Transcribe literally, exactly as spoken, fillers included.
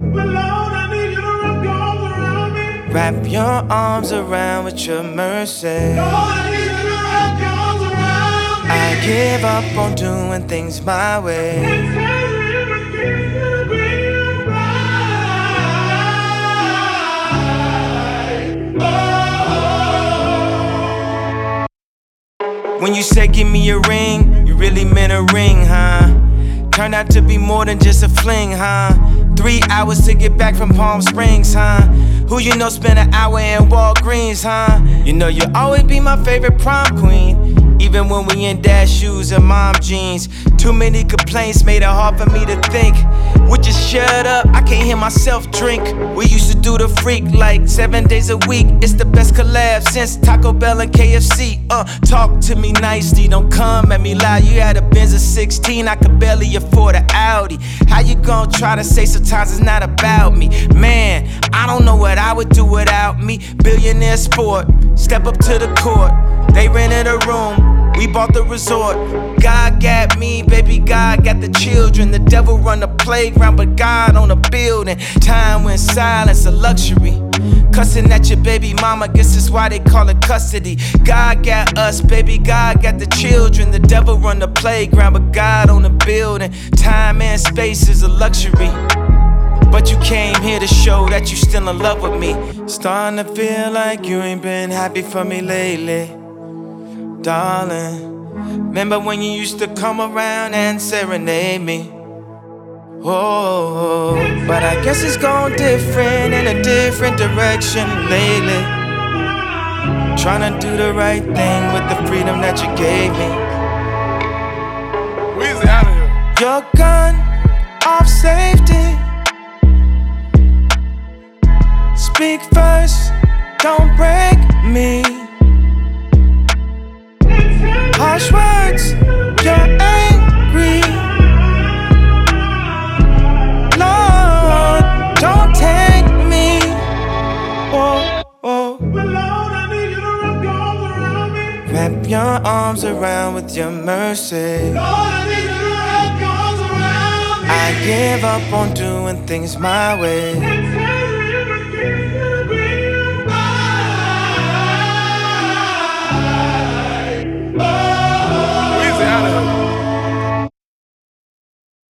Lord, I need you to wrap your arms around me. Wrap your arms around with your mercy. Lord, I need you to wrap your arms around me. I give up on doing things my way. And tell me if I can be right. When you said give me a ring, you really meant a ring, huh? Turned out to be more than just a fling, huh? Three hours to get back from Palm Springs, huh? Who you know spent an hour in Walgreens, huh? You know you'll always be my favorite prom queen. Even when we in dad shoes and mom jeans. Too many complaints made it hard for me to think. Would you shut up? I can't hear myself drink. We used to do the freak like seven days a week. It's the best collab since Taco Bell and K F C. Uh, talk to me nicely, don't come at me loud. You had a Benz of sixteen, I could barely afford an Audi. How you gon' try to say sometimes it's not about me? Man, I don't know what I would do without me. Billionaire sport, step up to the court. They rented a room, we bought the resort. God got me, baby, God got the children. The devil run the playground, but God on the building. Time when silence a luxury. Cussing at your baby mama, guess that's why they call it custody. God got us, baby, God got the children. The devil run the playground, but God on the building. Time and space is a luxury. But you came here to show that you still in love with me. Starting to feel like you ain't been happy for me lately, darling. Remember when you used to come around and serenade me? Oh, but I guess it's gone different in a different direction lately. Trying to do the right thing with the freedom that you gave me. Weezy out of here. Your gun off safety. Speak first, don't break me. Harsh words, you're angry. Lord, don't take me. Oh, oh. Lord, I need you to wrap your arms around me. Wrap your arms around with your mercy. Lord, I need you to wrap your arms around me. I give up on doing things my way.